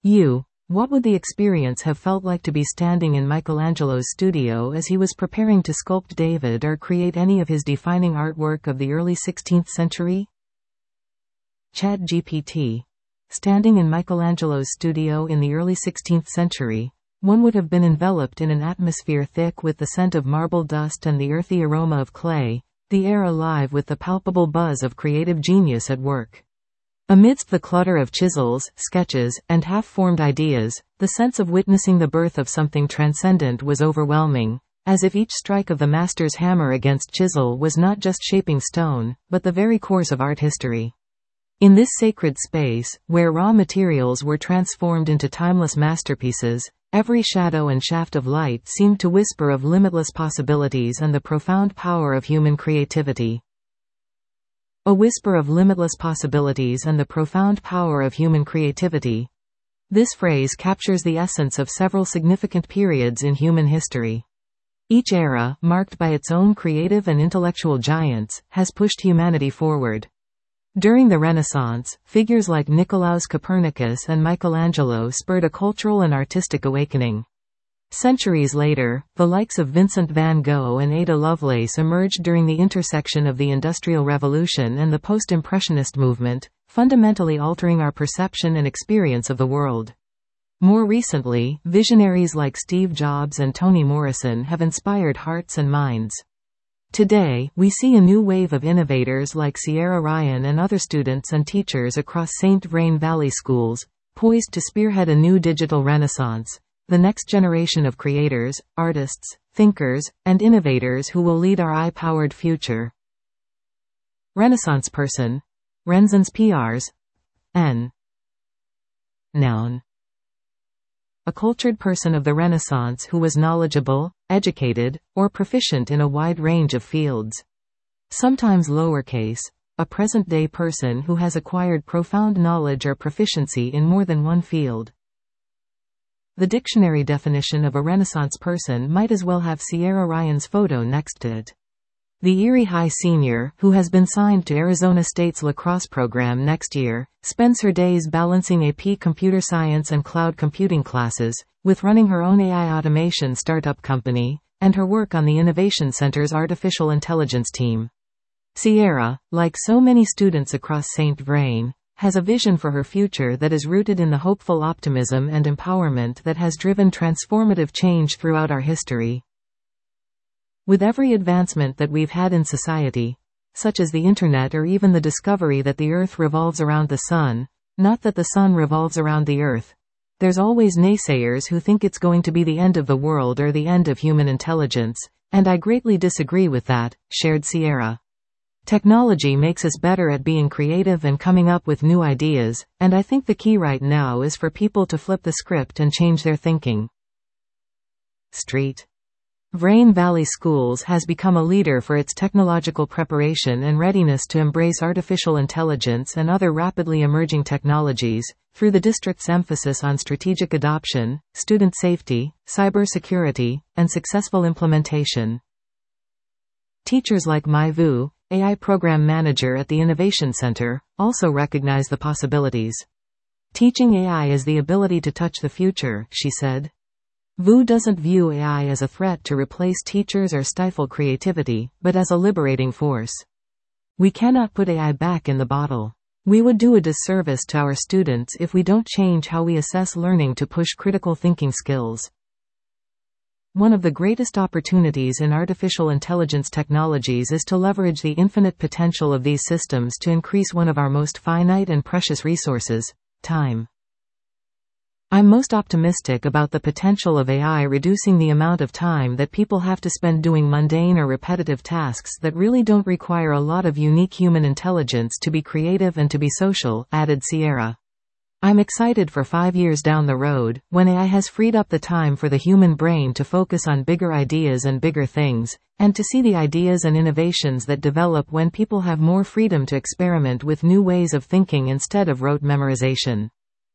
What would the experience have felt like to be standing in Michelangelo's studio as he was preparing to sculpt David or create any of his defining artwork of the early 16th century? ChatGPT. Standing in Michelangelo's studio in the early 16th century, one would have been enveloped in an atmosphere thick with the scent of marble dust and the earthy aroma of clay, the air alive with the palpable buzz of creative genius at work. Amidst the clutter of chisels, sketches, and half-formed ideas, the sense of witnessing the birth of something transcendent was overwhelming, as if each strike of the master's hammer against chisel was not just shaping stone, but the very course of art history. In this sacred space, where raw materials were transformed into timeless masterpieces, every shadow and shaft of light seemed to whisper of limitless possibilities and the profound power of human creativity. A whisper of limitless possibilities and the profound power of human creativity. This phrase captures the essence of several significant periods in human history. Each era, marked by its own creative and intellectual giants, has pushed humanity forward. During the Renaissance, figures like Nicolaus Copernicus and Michelangelo spurred a cultural and artistic awakening. Centuries later, the likes of Vincent van Gogh and Ada Lovelace emerged during the intersection of the Industrial Revolution and the Post-Impressionist movement, fundamentally altering our perception and experience of the world. More recently, visionaries like Steve Jobs and Toni Morrison have inspired hearts and minds. Today, we see a new wave of innovators like Sierra Ryan and other students and teachers across St. Vrain Valley schools, poised to spearhead a new digital renaissance. The next generation of creators, artists, thinkers, and innovators who will lead our AI-powered future. Renaissance person. Renaissance PRs. N. Noun. A cultured person of the Renaissance who was knowledgeable, educated, or proficient in a wide range of fields. Sometimes lowercase, a present-day person who has acquired profound knowledge or proficiency in more than one field. The dictionary definition of a Renaissance person might as well have Sierra Ryan's photo next to it. The Erie High senior, who has been signed to Arizona State's lacrosse program next year, spends her days balancing AP computer science and cloud computing classes, with running her own AI automation startup company, and her work on the Innovation Center's artificial intelligence team. Sierra, like so many students across St. Vrain, has a vision for her future that is rooted in the hopeful optimism and empowerment that has driven transformative change throughout our history. With every advancement that we've had in society, such as the internet or even the discovery that the Earth revolves around the Sun, not that the Sun revolves around the Earth, there's always naysayers who think it's going to be the end of the world or the end of human intelligence, and I greatly disagree with that, shared Sierra. Technology makes us better at being creative and coming up with new ideas, and I think the key right now is for people to flip the script and change their thinking. Street. Vrain Valley Schools has become a leader for its technological preparation and readiness to embrace artificial intelligence and other rapidly emerging technologies, through the district's emphasis on strategic adoption, student safety, cybersecurity, and successful implementation. Teachers like Mai Vu, AI Program Manager at the Innovation Center, also recognize the possibilities. Teaching AI is the ability to touch the future, she said. Vu doesn't view AI as a threat to replace teachers or stifle creativity, but as a liberating force. We cannot put AI back in the bottle. We would do a disservice to our students if we don't change how we assess learning to push critical thinking skills. One of the greatest opportunities in artificial intelligence technologies is to leverage the infinite potential of these systems to increase one of our most finite and precious resources, time. I'm most optimistic about the potential of AI reducing the amount of time that people have to spend doing mundane or repetitive tasks that really don't require a lot of unique human intelligence to be creative and to be social, added Sierra. I'm excited for 5 years down the road, when AI has freed up the time for the human brain to focus on bigger ideas and bigger things, and to see the ideas and innovations that develop when people have more freedom to experiment with new ways of thinking instead of rote memorization.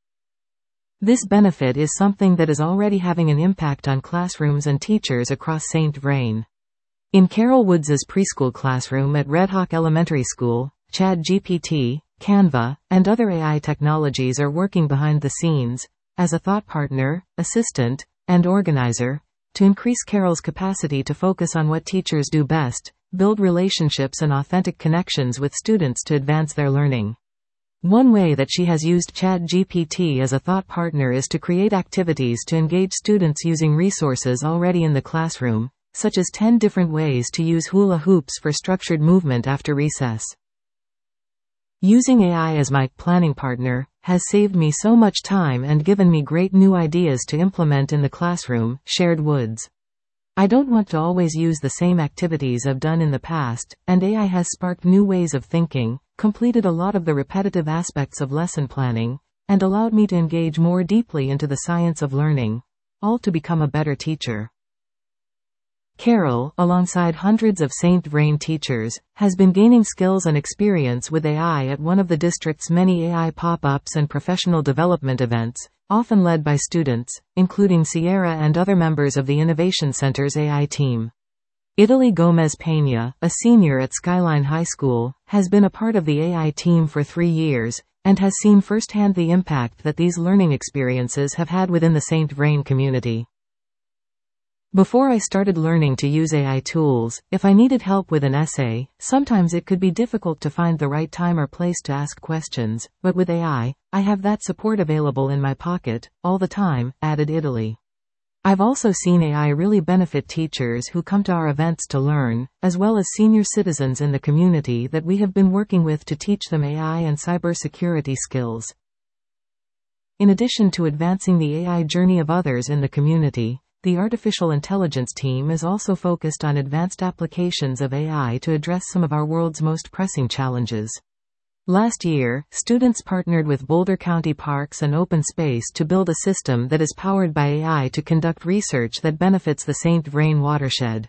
This benefit is something that is already having an impact on classrooms and teachers across St. Vrain. In Carol Woods' preschool classroom at Red Hawk Elementary School, ChatGPT, Canva, and other AI technologies are working behind the scenes, as a thought partner, assistant, and organizer, to increase Carol's capacity to focus on what teachers do best, build relationships and authentic connections with students to advance their learning. One way that she has used ChatGPT as a thought partner is to create activities to engage students using resources already in the classroom, such as 10 different ways to use hula hoops for structured movement after recess. Using AI as my planning partner has saved me so much time and given me great new ideas to implement in the classroom, shared Woods. I don't want to always use the same activities I've done in the past, and AI has sparked new ways of thinking, completed a lot of the repetitive aspects of lesson planning, and allowed me to engage more deeply into the science of learning, all to become a better teacher. Carol, alongside hundreds of St. Vrain teachers, has been gaining skills and experience with AI at one of the district's many AI pop-ups and professional development events, often led by students, including Sierra and other members of the Innovation Center's AI team. Italy Gomez Peña, a senior at Skyline High School, has been a part of the AI team for 3 years, and has seen firsthand the impact that these learning experiences have had within the St. Vrain community. Before I started learning to use AI tools, if I needed help with an essay, sometimes it could be difficult to find the right time or place to ask questions, but with AI, I have that support available in my pocket, all the time, added Italy. I've also seen AI really benefit teachers who come to our events to learn, as well as senior citizens in the community that we have been working with to teach them AI and cybersecurity skills. In addition to advancing the AI journey of others in the community, the artificial intelligence team is also focused on advanced applications of AI to address some of our world's most pressing challenges. Last year, students partnered with Boulder County Parks and Open Space to build a system that is powered by AI to conduct research that benefits the St. Vrain watershed.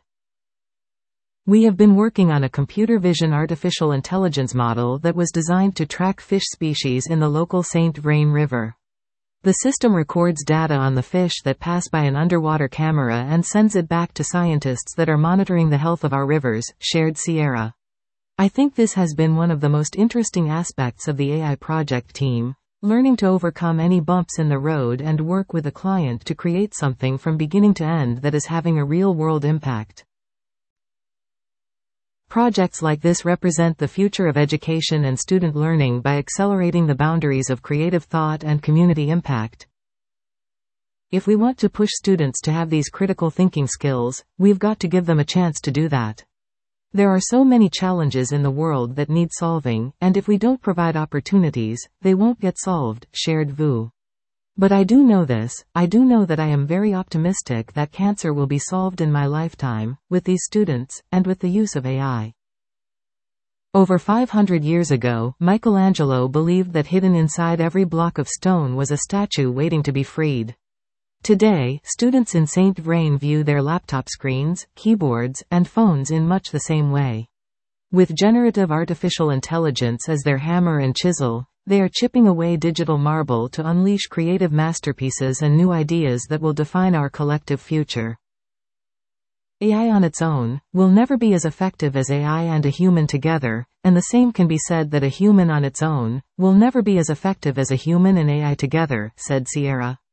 We have been working on a computer vision artificial intelligence model that was designed to track fish species in the local St. Vrain River. The system records data on the fish that pass by an underwater camera and sends it back to scientists that are monitoring the health of our rivers, shared Sierra. I think this has been one of the most interesting aspects of the AI project team, learning to overcome any bumps in the road and work with a client to create something from beginning to end that is having a real-world impact. Projects like this represent the future of education and student learning by accelerating the boundaries of creative thought and community impact. If we want to push students to have these critical thinking skills, we've got to give them a chance to do that. There are so many challenges in the world that need solving, and if we don't provide opportunities, they won't get solved, shared Vu. But I do know that I am very optimistic that cancer will be solved in my lifetime, with these students, and with the use of AI. Over 500 years ago, Michelangelo believed that hidden inside every block of stone was a statue waiting to be freed. Today, students in St. Vrain view their laptop screens, keyboards, and phones in much the same way. With generative artificial intelligence as their hammer and chisel, they are chipping away digital marble to unleash creative masterpieces and new ideas that will define our collective future. AI on its own will never be as effective as AI and a human together, and the same can be said that a human on its own will never be as effective as a human and AI together, said Sierra.